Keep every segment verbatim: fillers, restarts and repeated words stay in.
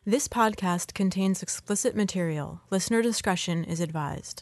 This podcast contains explicit material. Listener discretion is advised.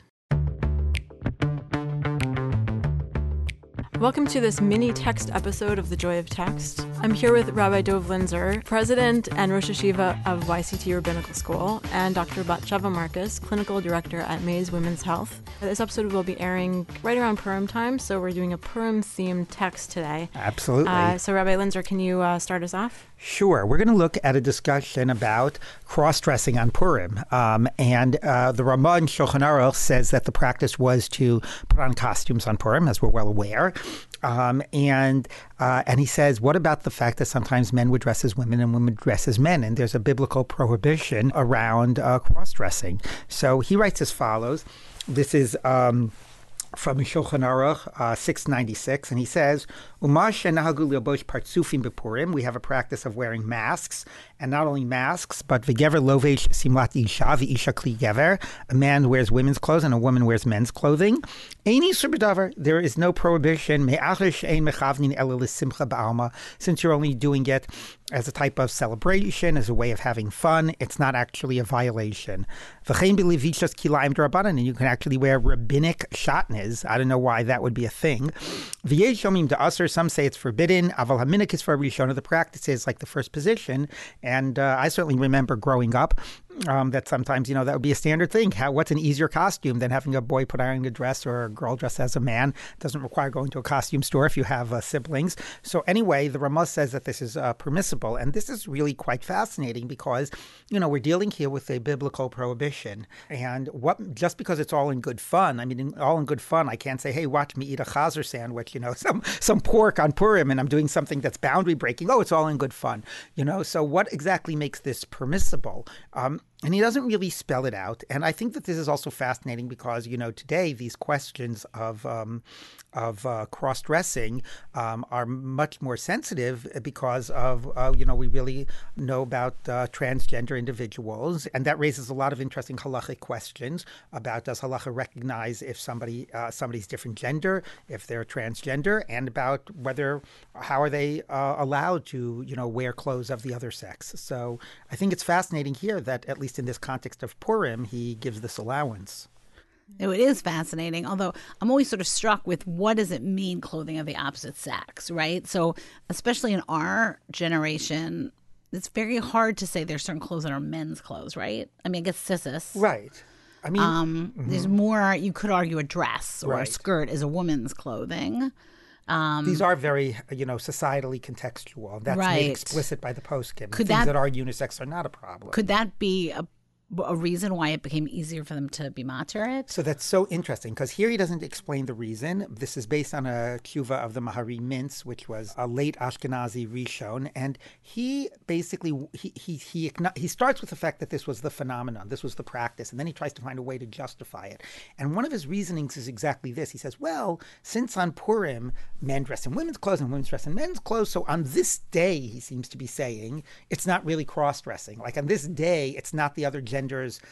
Welcome to this mini text episode of The Joy of Text. I'm here with Rabbi Dov Linzer, President and Rosh Hashiva of Y C T Rabbinical School, and Doctor Batsheva Marcus, Clinical Director at Maze Women's Health. This episode will be airing right around Purim time, so we're doing a Purim-themed text today. Absolutely. Uh, so Rabbi Linzer, can you uh, start us off? Sure. We're going to look at a discussion about cross-dressing on Purim. Um, and uh, the Ramah in Shulchan Aruch says that the practice was to put on costumes on Purim, as we're well aware. Um, and uh, and he says, what about the fact that sometimes men would dress as women and women dress as men? And there's a biblical prohibition around uh, cross-dressing. So he writes as follows. This is um, from Shulchan Aruch uh, six ninety-six, and he says, "Umash shenahagu leilbosh partsufim bepurim." We have a practice of wearing masks, and not only masks, but v'gever lovesh simlat isha v'isha kli gever. A man wears women's clothes and a woman wears men's clothing. Eini surbedavar. There is no prohibition. Me'achar she'ein mechavnin ela l'simcha ba'alma. Since you're only doing it as a type of celebration, as a way of having fun, it's not actually a violation. V'chein b'levishas kilayim d'Rabbanan, and you can actually wear rabbinic shatnez. I don't know why that would be a thing. V'yesh yomim da'asr. Some say it's forbidden. Aval haminik is for Rishona. The practice is like the first position. And uh, I certainly remember growing up um, that sometimes, you know, that would be a standard thing. How, what's an easier costume than having a boy put on a dress or a girl dressed as a man? It doesn't require going to a costume store if you have uh, siblings. So anyway, the Ramah says that this is uh, permissible. And this is really quite fascinating because, you know, we're dealing here with a biblical prohibition. And what just because it's all in good fun, I mean, in, all in good fun, I can't say, hey, watch me eat a chazer sandwich, you know, some, some pork on Purim, and I'm doing something that's boundary breaking. Oh, it's all in good fun. You know, so what exactly makes this permissible? Um, And he doesn't really spell it out. And I think that this is also fascinating because, you know, today these questions of um, of uh, cross-dressing um, are much more sensitive because of, uh, you know, we really know about uh, transgender individuals. And that raises a lot of interesting halachic questions about does halacha recognize if somebody uh, somebody's different gender, if they're transgender, and about whether, how are they uh, allowed to, you know, wear clothes of the other sex. So I think it's fascinating here that at least in this context of Purim, he gives this allowance. It is fascinating, although I'm always sort of struck with what does it mean clothing of the opposite sex, right? So especially in our generation, it's very hard to say there's certain clothes that are men's clothes, right? I mean, I guess cissus. Right. I mean, um, mm-hmm. There's more, you could argue a dress or right. a skirt is a woman's clothing. Um, These are very, you know, societally contextual. That's right. made explicit by the poskim. Could Things that, that are unisex are not a problem. Could that be a a reason why it became easier for them to be matir? So that's so interesting because here he doesn't explain the reason. This is based on a tshuva of the Mahari Mintz, which was a late Ashkenazi Rishon, and he basically he he he he starts with the fact that this was the phenomenon, this was the practice, and then he tries to find a way to justify it. And one of his reasonings is exactly this. He says, well, since on Purim men dress in women's clothes and women's dress in men's clothes, so on this day, he seems to be saying, it's not really cross-dressing. Like on this day, it's not the other gender's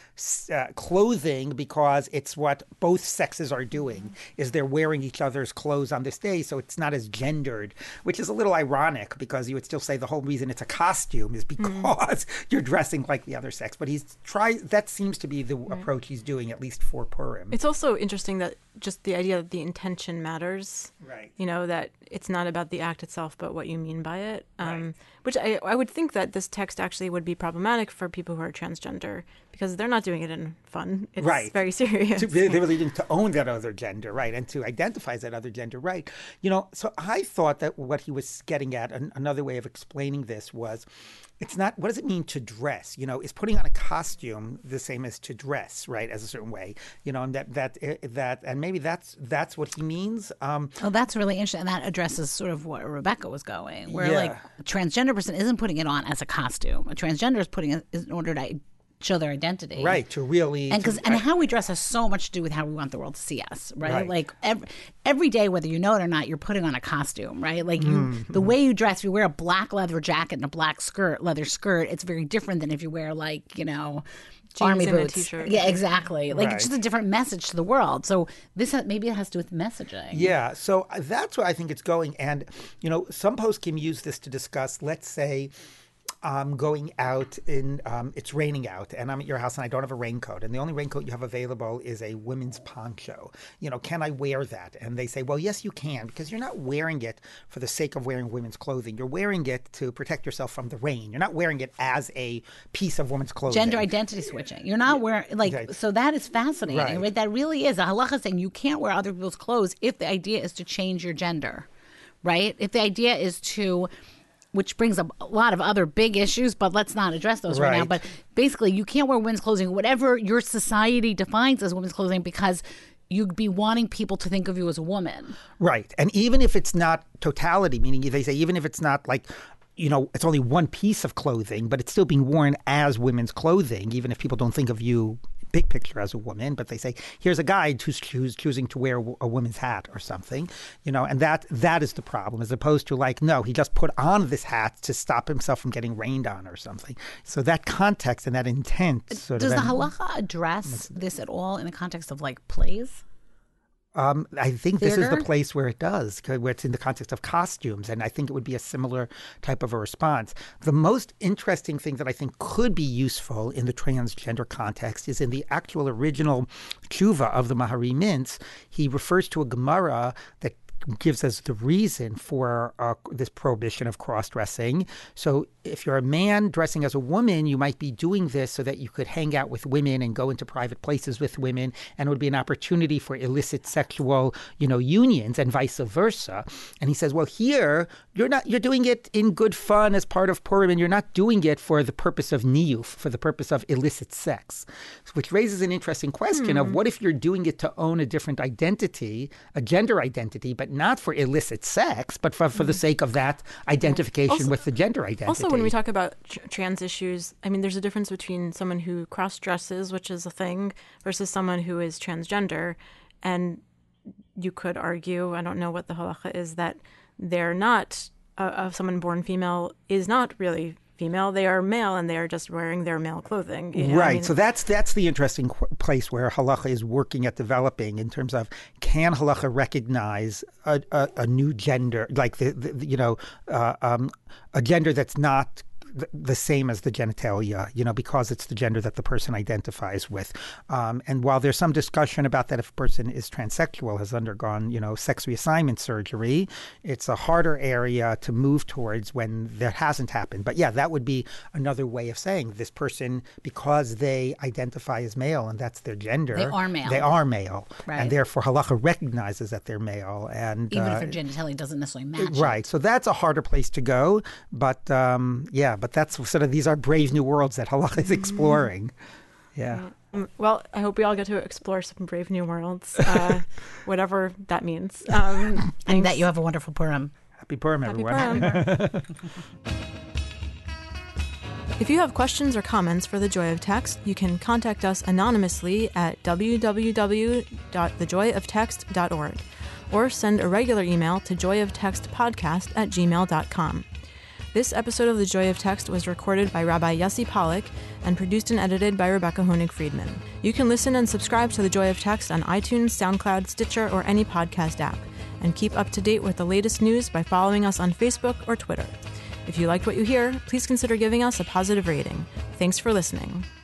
uh, clothing because it's what both sexes are doing, is they're wearing each other's clothes on this day, so it's not as gendered, which is a little ironic because you would still say the whole reason it's a costume is because mm. you're dressing like the other sex. But he's try that seems to be the right. approach he's doing, at least for Purim. It's also interesting that just the idea that the intention matters, right? You know, that it's not about the act itself, but what you mean by it. Um, right. Which I, I would think that this text actually would be problematic for people who are transgender because they're not doing it in fun. It's right. very serious. To, they really need to own that other gender, right, and to identify as that other gender, right. You know, so I thought that what he was getting at, an, another way of explaining this was, it's not, what does it mean to dress? You know, is putting on a costume the same as to dress, right, as a certain way? You know, and that, that, that and maybe that's that's what he means. Um, oh, that's really interesting. And that addresses sort of what Rebecca was going, where yeah. like a transgender person isn't putting it on as a costume. A transgender is putting it in order to show their identity. Right, to really... And because to, and I, how we dress has so much to do with how we want the world to see us, right? Right. Like every, every day, whether you know it or not, you're putting on a costume, right? Like you, mm-hmm. the way you dress, if you wear a black leather jacket and a black skirt, leather skirt, it's very different than if you wear like, you know... Jeans army and boots. A t-shirt. Yeah, exactly. Like Right. it's just a different message to the world. So this ha- maybe it has to do with messaging. Yeah, so that's where I think it's going. And, you know, some posts can use this to discuss, let's say, I'm going out in, um, it's raining out, and I'm at your house, and I don't have a raincoat, and the only raincoat you have available is a women's poncho. You know, can I wear that? And they say, well, yes, you can, because you're not wearing it for the sake of wearing women's clothing. You're wearing it to protect yourself from the rain. You're not wearing it as a piece of women's clothing. Gender identity switching. You're not wearing, like, Right. so that is fascinating, Right. right? That really is. A halacha saying you can't wear other people's clothes if the idea is to change your gender, right? If the idea is to, which brings up a lot of other big issues, but let's not address those right, Right. now. But basically, you can't wear women's clothing, whatever your society defines as women's clothing, because you'd be wanting people to think of you as a woman. Right. And even if it's not totality, meaning they say even if it's not like, you know, it's only one piece of clothing, but it's still being worn as women's clothing, even if people don't think of you big picture as a woman, but they say, here's a guy who's, who's choosing to wear a woman's hat or something, you know, and that that is the problem, as opposed to like, no, he just put on this hat to stop himself from getting rained on or something. So that context and that intent sort Does of... the halacha address this at all in the context of like plays? Um, I think this is Theater? the place where it does, 'cause where it's in the context of costumes, and I think it would be a similar type of a response. The most interesting thing that I think could be useful in the transgender context is in the actual original tshuva of the Mahari Mintz. He refers to a Gemara that gives us the reason for uh, this prohibition of cross-dressing. So if you're a man dressing as a woman, you might be doing this so that you could hang out with women and go into private places with women, and it would be an opportunity for illicit sexual, you know, unions and vice versa. And he says, well, here, you're not, you're doing it in good fun as part of Purim, and you're not doing it for the purpose of niyuf, for the purpose of illicit sex, which raises an interesting question mm. of what if you're doing it to own a different identity, a gender identity, but not for illicit sex, but for, for the sake of that identification also, with the gender identity. Also, when we talk about tr- trans issues, I mean, there's a difference between someone who cross-dresses, which is a thing, versus someone who is transgender. And you could argue, I don't know what the halacha is, that they're not, uh, uh, someone born female is not really female. They are male, and they are just wearing their male clothing. You know? Right. I mean, so that's that's the interesting qu- place where halacha is working at developing in terms of, can halacha recognize a, a, a new gender, like the, the you know uh, um, a gender that's not the, the same as the genitalia, you know, because it's the gender that the person identifies with. Um, and while there's some discussion about that if a person is transsexual, has undergone, you know, sex reassignment surgery, it's a harder area to move towards when that hasn't happened. But yeah, that would be another way of saying this person, because they identify as male and that's their gender. They are male. They are male. Right. And therefore halacha recognizes that they're male. And Even uh, if their genitalia doesn't necessarily match. Right. So that's a harder place to go. But um, yeah, but that's sort of, these are brave new worlds that halacha is exploring. Yeah. Well, I hope we all get to explore some brave new worlds, uh, whatever that means. Um, and that you have a wonderful Purim. Happy Purim, Happy everyone. Purim. If you have questions or comments for The Joy of Text, you can contact us anonymously at w w w dot the joy of text dot org or send a regular email to joyoftextpodcast at gmail dot com. This episode of The Joy of Text was recorded by Rabbi Yossi Pollack and produced and edited by Rebecca Honig-Friedman. You can listen and subscribe to The Joy of Text on iTunes, SoundCloud, Stitcher, or any podcast app, and keep up to date with the latest news by following us on Facebook or Twitter. If you liked what you hear, please consider giving us a positive rating. Thanks for listening.